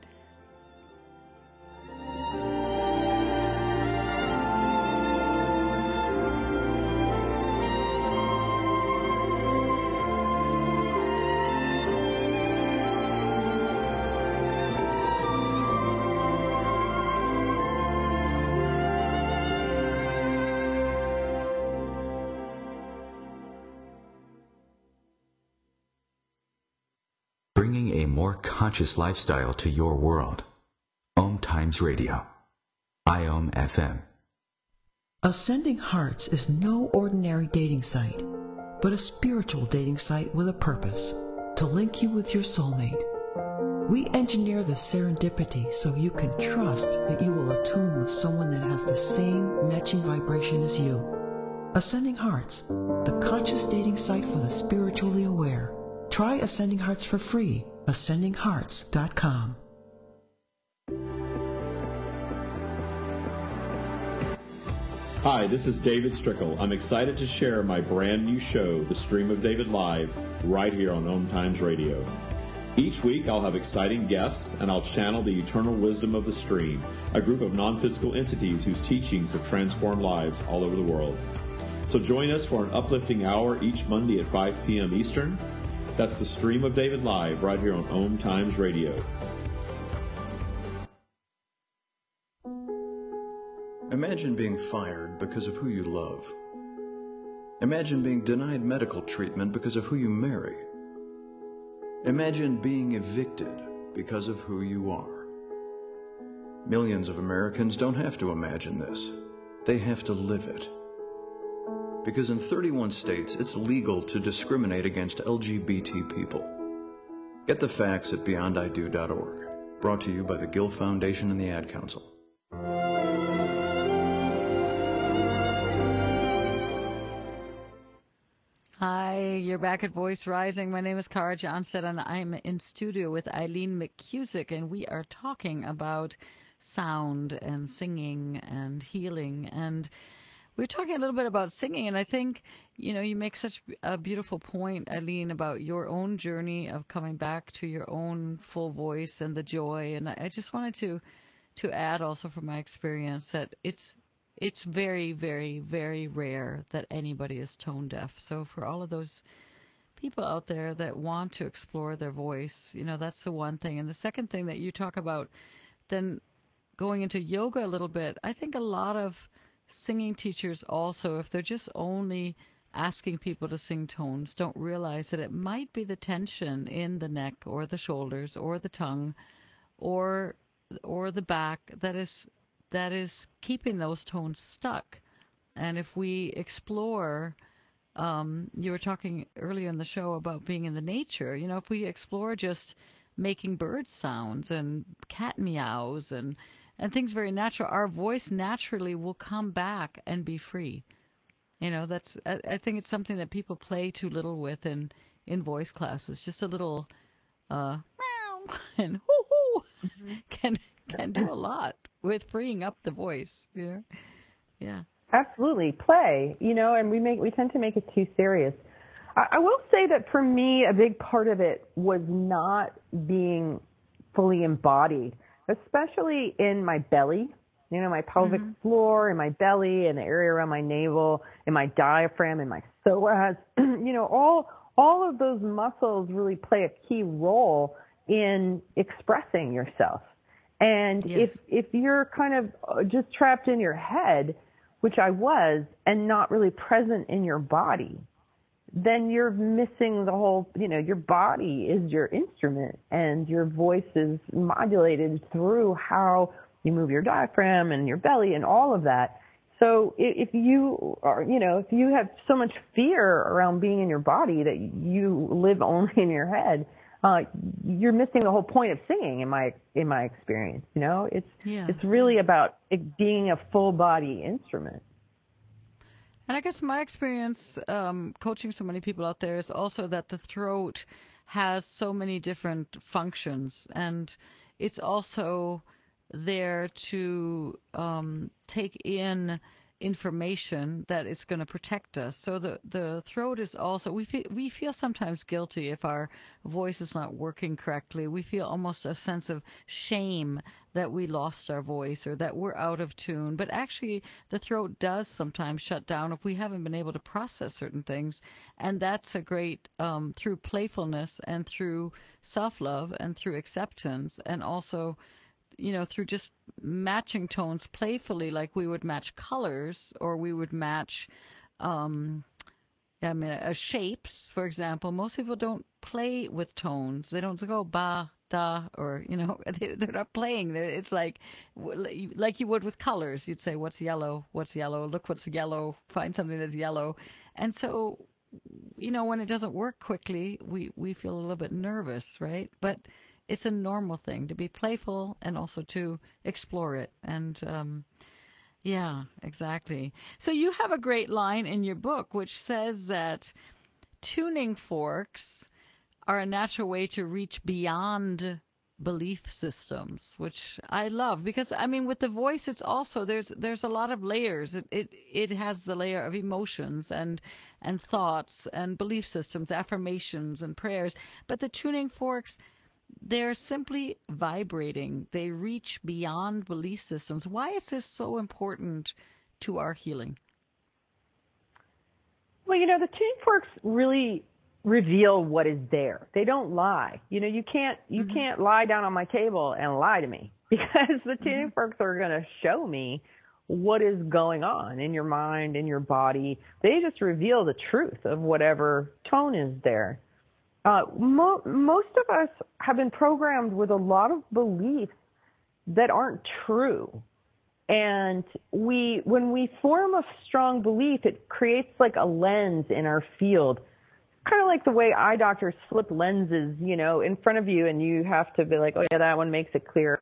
Bringing a more conscious lifestyle to your world. Om Times Radio. I O M F M. Ascending Hearts is no ordinary dating site, but a spiritual dating site with a purpose, to link you with your soulmate. We engineer the serendipity so you can trust that you will attune with someone that has the same matching vibration as you. Ascending Hearts, the conscious dating site for the spiritually aware. Try Ascending Hearts for free. ascending hearts dot com. Hi, this is David Strickle. I'm excited to share my brand new show, The Stream of David Live, right here on Om Times Radio. Each week I'll have exciting guests and I'll channel the eternal wisdom of the stream, a group of non-physical entities whose teachings have transformed lives all over the world. So join us for an uplifting hour each Monday at five p.m. Eastern. That's The Stream of David Live right here on Om Times Radio. Imagine being fired because of who you love. Imagine being denied medical treatment because of who you marry. Imagine being evicted because of who you are. Millions of Americans don't have to imagine this. They have to live it. Because in thirty-one states, it's legal to discriminate against L G B T people. Get the facts at beyond I do dot org. Brought to you by the Gill Foundation and the Ad Council. Hi, you're back at Voice Rising. My name is Cara Johnstead, and I'm in studio with Eileen McCusick, and we are talking about sound and singing and healing. And we're talking a little bit about singing, and I think, you know, you make such a beautiful point, Eileen, about your own journey of coming back to your own full voice and the joy. And I just wanted to to add also from my experience that it's it's very, very, very rare that anybody is tone deaf. So for all of those people out there that want to explore their voice, you know, that's the one thing. And the second thing that you talk about, then going into yoga a little bit, I think a lot of singing teachers also, if they're just only asking people to sing tones, don't realize that it might be the tension in the neck or the shoulders or the tongue or or the back that is that is keeping those tones stuck. And if we explore, um, you were talking earlier in the show about being in the nature, you know, if we explore just making bird sounds and cat meows and, and things very natural, our voice naturally will come back and be free. You know, that's, I, I think it's something that people play too little with in, in voice classes. Just a little, uh, meow and hoo-hoo mm-hmm. can, can do a lot with freeing up the voice, you know? Yeah. Absolutely. Play, you know, and we make, we tend to make it too serious. I, I will say that for me, a big part of it was not being fully embodied, especially in my belly. You know, my pelvic mm-hmm. floor, and my belly, and the area around my navel, and my diaphragm, and my psoas. You know, all all of those muscles really play a key role in expressing yourself. And yes. if if you're kind of just trapped in your head, which I was, and not really present in your body, then you're missing the whole, you know, your body is your instrument, and your voice is modulated through how you move your diaphragm and your belly and all of that. So if you are, you know, if you have so much fear around being in your body that you live only in your head, uh, you're missing the whole point of singing in my, in my experience. You know, it's, yeah. it's really about it being a full body instrument. And I guess my experience, um, coaching so many people out there is also that the throat has so many different functions, and it's also there to um, take in information that is going to protect us. So the the throat is also, we feel, we feel sometimes guilty if our voice is not working correctly. We feel almost a sense of shame that we lost our voice or that we're out of tune. But actually, the throat does sometimes shut down if we haven't been able to process certain things. And that's a great, um, through playfulness and through self-love and through acceptance, and also, you know, through just matching tones playfully, like we would match colors, or we would match, um, I mean, uh, shapes, for example. Most people don't play with tones. They don't go ba, da, or, you know, they, they're not playing. They're, it's like, like you would with colors. You'd say, what's yellow? What's yellow? Look what's yellow. Find something that's yellow. And so, you know, when it doesn't work quickly, we, we feel a little bit nervous, right? But it's a normal thing to be playful and also to explore it. And, um, yeah, exactly. So you have a great line in your book which says that tuning forks are a natural way to reach beyond belief systems, which I love because, I mean, with the voice, it's also, there's there's a lot of layers. It it, it has the layer of emotions and and thoughts and belief systems, affirmations and prayers. But the tuning forks, they're simply vibrating. They reach beyond belief systems. Why is this so important to our healing? Well, you know, the tuning forks really reveal what is there. They don't lie. You know, you can't you mm-hmm. can't lie down on my table and lie to me, because the tuning mm-hmm. forks are going to show me what is going on in your mind, in your body. They just reveal the truth of whatever tone is there. Uh, mo- most of us have been programmed with a lot of beliefs that aren't true. And we, when we form a strong belief, it creates like a lens in our field. Kind of like the way eye doctors flip lenses, you know, in front of you, and you have to be like, oh yeah, that one makes it clear,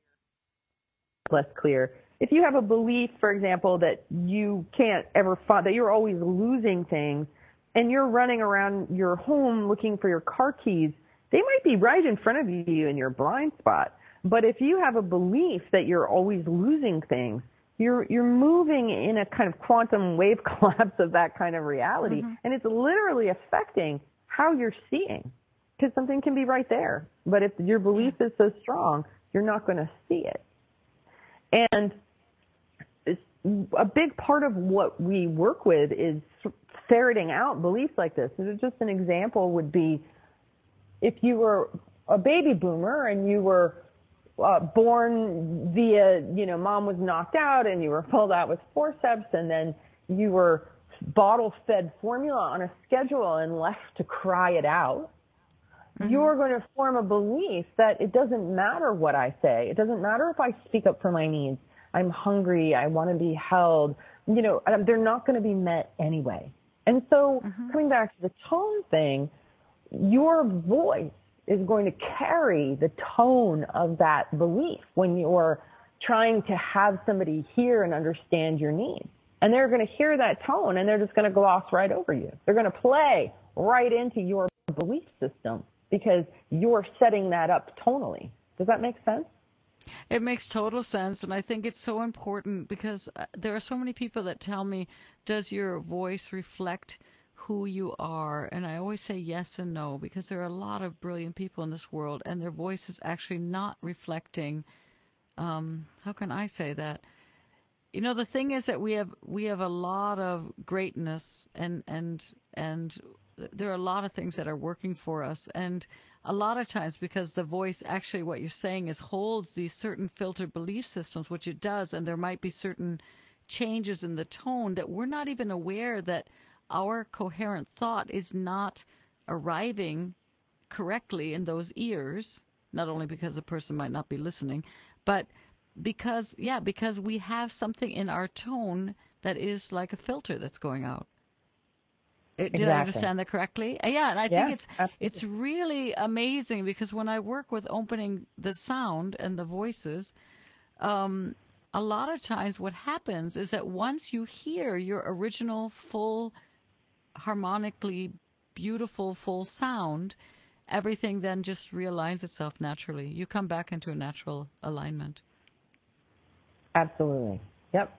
less clear. If you have a belief, for example, that you can't ever find, that you're always losing things, and you're running around your home looking for your car keys, they might be right in front of you in your blind spot. But if you have a belief that you're always losing things, you're you're moving in a kind of quantum wave collapse of that kind of reality. Mm-hmm. And it's literally affecting how you're seeing, because something can be right there. But if your belief is so strong, you're not going to see it. And it's, a big part of what we work with is ferreting out beliefs like this. So just an example would be if you were a baby boomer and you were uh, born via, you know, mom was knocked out and you were pulled out with forceps, and then you were bottle-fed formula on a schedule and left to cry it out. Mm-hmm. You're going to form a belief that it doesn't matter what I say. It doesn't matter if I speak up for my needs. I'm hungry. I want to be held. you know, they're not going to be met anyway. And so mm-hmm. coming back to the tone thing, your voice is going to carry the tone of that belief when you're trying to have somebody hear and understand your needs. And they're going to hear that tone and they're just going to gloss right over you. They're going to play right into your belief system because you're setting that up tonally. Does that make sense? It makes total sense, and I think it's so important because there are so many people that tell me, does your voice reflect who you are? And I always say yes and no, because there are a lot of brilliant people in this world, and their voice is actually not reflecting, um, how can I say that? You know, the thing is that we have we have a lot of greatness, and and and there are a lot of things that are working for us, and a lot of times because the voice, actually what you're saying is holds these certain filtered belief systems, which it does, and there might be certain changes in the tone that we're not even aware that our coherent thought is not arriving correctly in those ears, not only because the person might not be listening, but because, yeah, because we have something in our tone that is like a filter that's going out. Did exactly. I understand that correctly? Yeah, and I yeah, think it's absolutely. It's really amazing because when I work with opening the sound and the voices, um, a lot of times what happens is that once you hear your original full, harmonically beautiful full sound, everything then just realigns itself naturally. You come back into a natural alignment. Absolutely. Yep.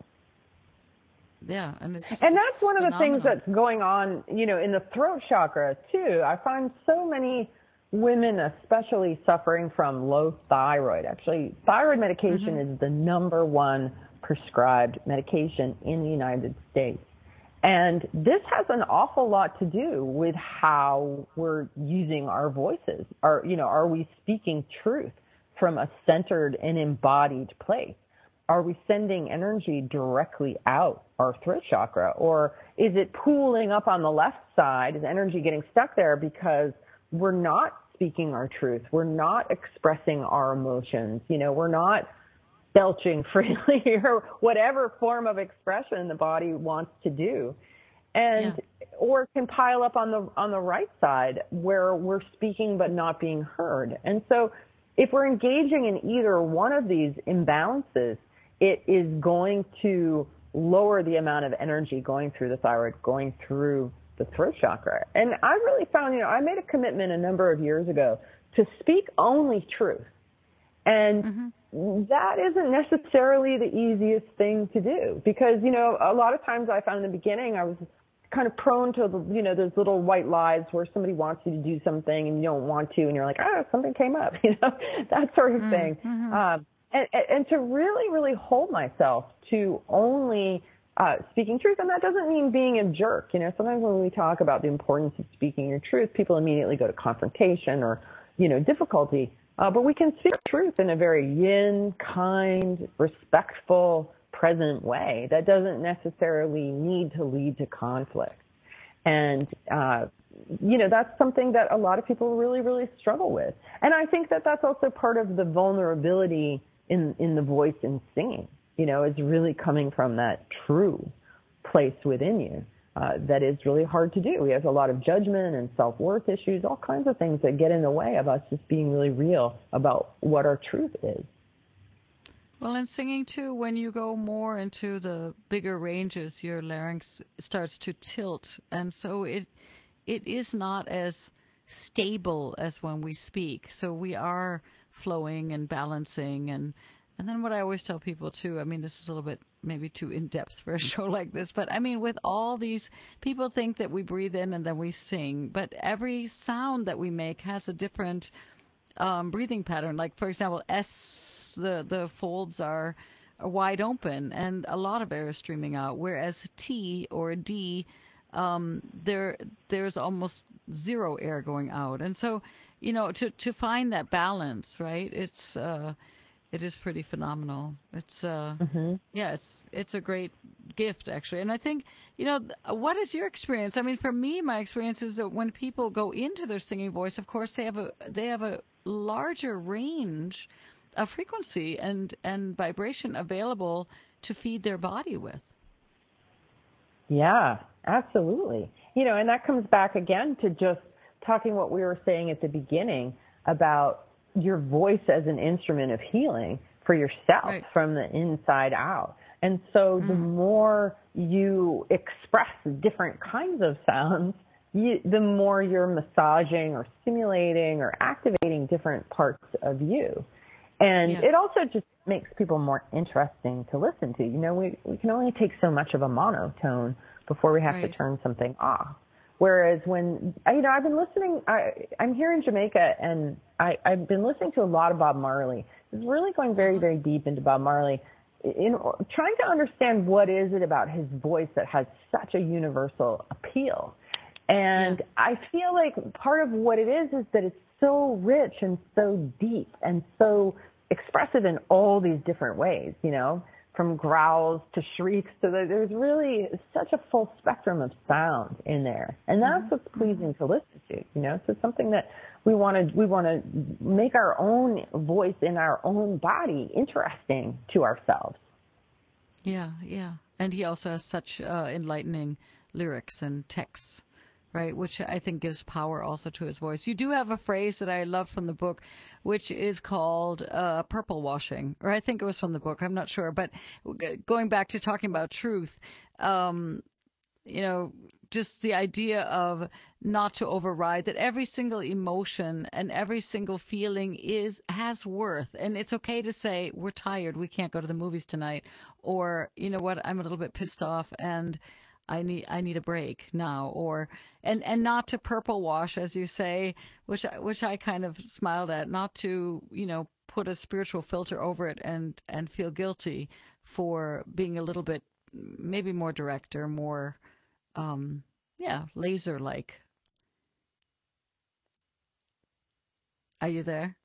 Yeah, and it's and that's it's one of the phenomenal. things that's going on, you know, in the throat chakra too. I find so many women, especially suffering from low thyroid. Actually, thyroid medication mm-hmm. is the number one prescribed medication in the United States, and this has an awful lot to do with how we're using our voices. Are you know, are we speaking truth from a centered and embodied place? Are we sending energy directly out our throat chakra, or is it pooling up on the left side? Is energy getting stuck there because we're not speaking our truth? We're not expressing our emotions. You know, we're not belching freely or whatever form of expression the body wants to do. And yeah. or it can pile up on the on the right side where we're speaking but not being heard. And so if we're engaging in either one of these imbalances, it is going to lower the amount of energy going through the thyroid, going through the throat chakra. And I really found, you know, I made a commitment a number of years ago to speak only truth. And mm-hmm. that isn't necessarily the easiest thing to do because, you know, a lot of times I found in the beginning I was kind of prone to, the, you know, those little white lies where somebody wants you to do something and you don't want to, and you're like, oh, something came up, you know, that sort of mm-hmm. thing. Um, And, and to really, really hold myself to only uh, speaking truth. And that doesn't mean being a jerk. You know, sometimes when we talk about the importance of speaking your truth, people immediately go to confrontation or, you know, difficulty. Uh, but we can speak truth in a very yin, kind, respectful, present way. That doesn't necessarily need to lead to conflict. And, uh, you know, that's something that a lot of people really, really struggle with. And I think that that's also part of the vulnerability in in the voice and singing, you know, is really coming from that true place within you uh, that is really hard to do. We have a lot of judgment and self-worth issues, all kinds of things that get in the way of us just being really real about what our truth is. Well, in singing too, when you go more into the bigger ranges, your larynx starts to tilt, and so it it is not as stable as when we speak. So we are flowing and balancing, and and then what I always tell people too, I mean, this is a little bit maybe too in-depth for a show like this, but I mean, with all these, people think that we breathe in and then we sing, but every sound that we make has a different um, breathing pattern. Like, for example, S, the, the folds are, are wide open and a lot of air is streaming out, whereas T or D, um, there there's almost zero air going out. And so, you know, to, to find that balance, right, it's uh, it is pretty phenomenal. It's uh, mm-hmm. yeah, it's it's a great gift actually. And I think, you know, what is your experience? I mean, for me, my experience is that when people go into their singing voice, of course, they have a they have a larger range of frequency and and vibration available to feed their body with. Yeah, absolutely. You know, and that comes back again to just talking what we were saying at the beginning about your voice as an instrument of healing for yourself right. from the inside out. And so mm. the more you express different kinds of sounds, you, the more you're massaging or stimulating or activating different parts of you. And yeah. it also just makes people more interesting to listen to. You know, we, we can only take so much of a monotone before we have right. to turn something off. Whereas when, you know, I've been listening, I, I'm here in Jamaica, and I, I've been listening to a lot of Bob Marley. It's really going very, very deep into Bob Marley, in trying to understand what is it about his voice that has such a universal appeal. And yeah. I feel like part of what it is is that it's so rich and so deep and so expressive in all these different ways, you know, from growls to shrieks to the, there's really such a full spectrum of sound in there. And that's mm-hmm. what's pleasing to listen to, you know, so it's something that we want to, we want to make our own voice in our own body interesting to ourselves. Yeah, yeah. And he also has such uh, enlightening lyrics and texts, right, which I think gives power also to his voice. You do have a phrase that I love from the book, which is called uh, purple washing, or I think it was from the book. I'm not sure. But going back to talking about truth, um, you know, just the idea of not to override, that every single emotion and every single feeling is has worth. And it's okay to say, we're tired, we can't go to the movies tonight. Or, you know what, I'm a little bit pissed off and I need I need a break now, or and, and not to purple wash, as you say, which which I kind of smiled at, not to, you know, put a spiritual filter over it and, and feel guilty for being a little bit maybe more direct or more um yeah, laser like. Are you there?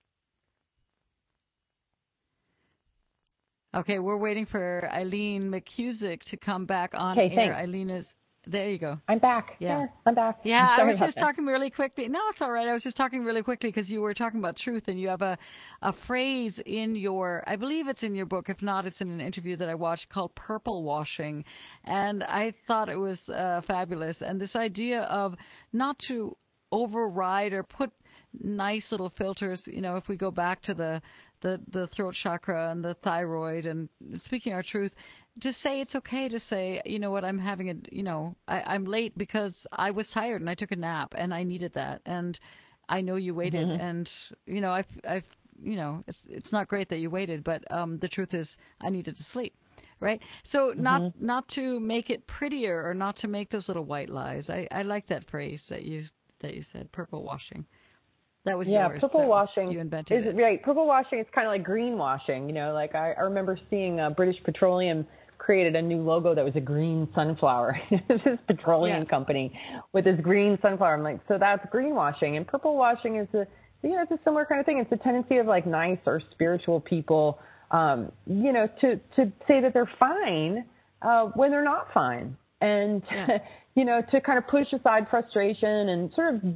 Okay, we're waiting for Eileen McCusick to come back on okay, air. Thanks. Eileen is there. You go. I'm back. Yeah, yeah I'm back. Yeah, I'm I was just that. talking really quickly. No, it's all right. I was just talking really quickly because you were talking about truth, and you have a a phrase in your, I believe it's in your book. If not, it's in an interview that I watched called purple washing, and I thought it was uh, fabulous. And this idea of not to override or put nice little filters. You know, if we go back to the the, the throat chakra and the thyroid and speaking our truth, just say it's okay to say, you know what, I'm having a, you know, I, I'm late because I was tired and I took a nap and I needed that. And I know you waited mm-hmm. and, you know, I've, I've, you know, it's, it's not great that you waited, but um, the truth is I needed to sleep. Right. So mm-hmm. not, not to make it prettier or not to make those little white lies. I, I like that phrase that you, that you said, purple washing. That was yeah, yours. purple that washing. Was, you invented is, it. Right. Purple washing is kind of like green washing. You know, like I, I remember seeing uh, British Petroleum created a new logo that was a green sunflower. This is petroleum yeah. company with this green sunflower. I'm like, so that's greenwashing. And purple washing is a, you know, it's a similar kind of thing. It's a tendency of like nice or spiritual people, um, you know, to, to say that they're fine uh, when they're not fine. And, yeah. you know, to kind of push aside frustration and sort of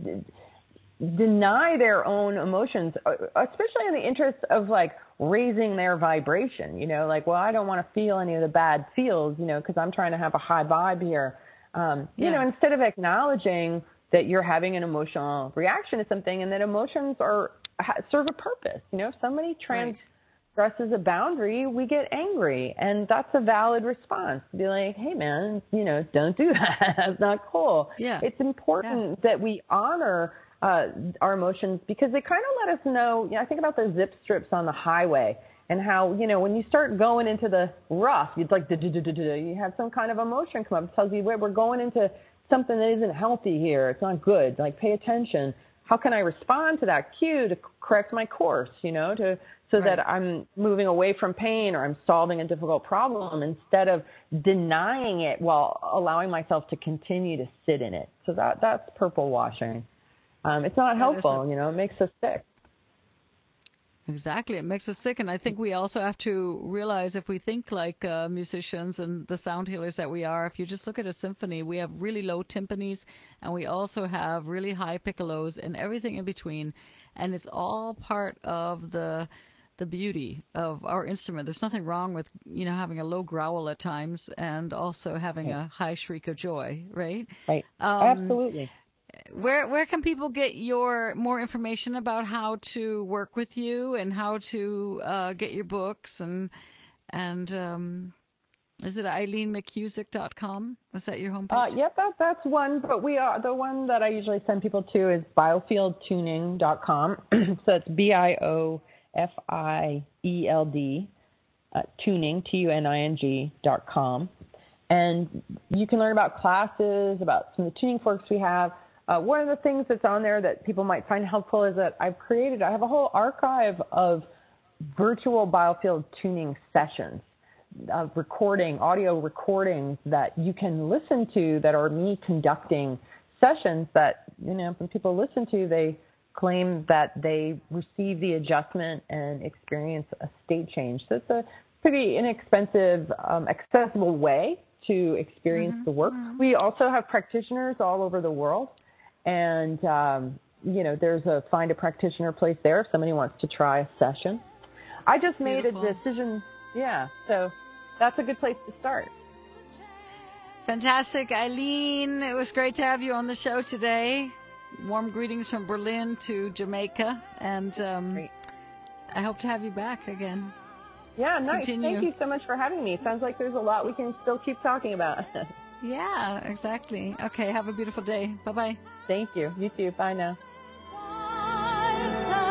deny their own emotions, especially in the interest of like raising their vibration, you know, like, well, I don't want to feel any of the bad feels, you know, because I'm trying to have a high vibe here. Um, yeah. You know, instead of acknowledging that you're having an emotional reaction to something and that emotions are serve a purpose. You know, if somebody transgresses right. a boundary, we get angry, and that's a valid response to be like, hey, man, you know, don't do that. That's not cool. Yeah. It's important yeah. that we honor Uh, our emotions, because they kind of let us know, you know, I think about the zip strips on the highway and how, you know, when you start going into the rough, you'd like, you have some kind of emotion come up. It tells you, wait, we're going into something that isn't healthy here. It's not good. Like, pay attention. How can I respond to that cue to correct my course, you know, to so right. that I'm moving away from pain or I'm solving a difficult problem instead of denying it while allowing myself to continue to sit in it. So that that's purple washing. Um, it's not helpful, a, you know, it makes us sick. Exactly. It makes us sick. And I think we also have to realize, if we think like uh, musicians and the sound healers that we are, if you just look at a symphony, we have really low timpanis and we also have really high piccolos and everything in between. And it's all part of the the beauty of our instrument. There's nothing wrong with, you know, having a low growl at times and also having right. a high shriek of joy, right? Right. Um, Absolutely. Where where can people get your more information about how to work with you and how to uh, get your books and and um, is it Eileen McKusick dot com? Is that your homepage? Uh, yep, that, that's one. But we are the one that I usually send people to is biofield tuning dot com. So it's B I O F I E L D uh, tuning T U N I N G dot com, and you can learn about classes, about some of the tuning forks we have. Uh, one of the things that's on there that people might find helpful is that I've created, I have a whole archive of virtual biofield tuning sessions, of recording, audio recordings that you can listen to that are me conducting sessions that, you know, when people listen to, they claim that they receive the adjustment and experience a state change. So it's a pretty inexpensive, um, accessible way to experience mm-hmm. the work. Mm-hmm. We also have practitioners all over the world. And, um, you know, there's a find a practitioner place there if somebody wants to try a session. I just made Beautiful. a decision. Yeah. So that's a good place to start. Fantastic. Eileen, it was great to have you on the show today. Warm greetings from Berlin to Jamaica. And um, I hope to have you back again. Yeah, nice. Continue. Thank you so much for having me. Sounds like there's a lot we can still keep talking about. Yeah, exactly. Okay, have a beautiful day. Bye-bye. Thank you. You too. Bye now.